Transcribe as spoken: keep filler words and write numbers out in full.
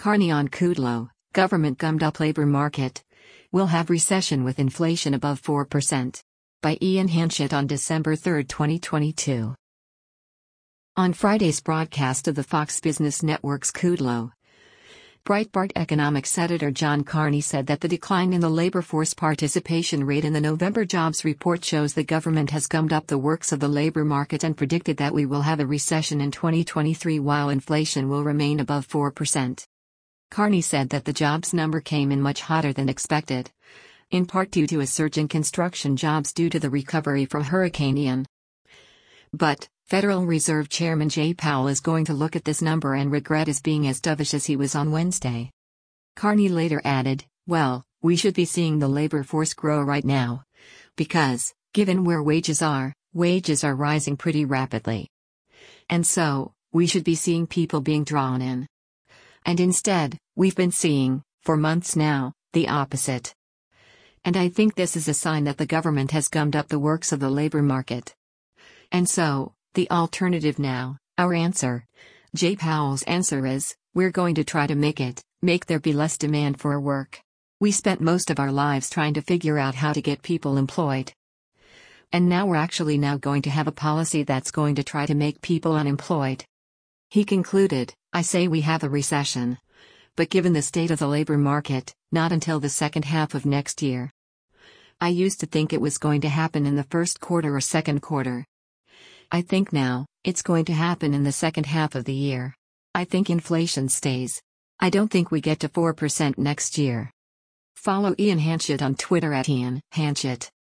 Carney on Kudlow, government gummed up labor market. We'll have recession with inflation above four percent. By Ian Hanchett on December third, twenty twenty-two. On Friday's broadcast of the Fox Business Network's Kudlow, Breitbart economics editor John Carney said that the decline in the labor force participation rate in the November jobs report shows the government has gummed up the works of the labor market and predicted that we will have a recession in twenty twenty-three while inflation will remain above four percent. Carney said that the jobs number came in much hotter than expected, in part due to a surge in construction jobs due to the recovery from Hurricane Ian. But Federal Reserve Chairman Jay Powell is going to look at this number and regret his being as dovish as he was on Wednesday. Carney later added, "Well, we should be seeing the labor force grow right now. Because, given where wages are, wages are rising pretty rapidly. And so, we should be seeing people being drawn in. And instead, we've been seeing, for months now, the opposite. And I think this is a sign that the government has gummed up the works of the labor market. And so, the alternative now, our answer, Jay Powell's answer is, we're going to try to make it, make there be less demand for our work. We spent most of our lives trying to figure out how to get people employed. And now we're actually now going to have a policy that's going to try to make people unemployed." He concluded, "I say we have a recession. But given the state of the labor market, not until the second half of next year. I used to think it was going to happen in the first quarter or second quarter. I think now, it's going to happen in the second half of the year. I think inflation stays. I don't think we get to four percent next year." Follow Ian Hanchett on Twitter at Ian Hanchett.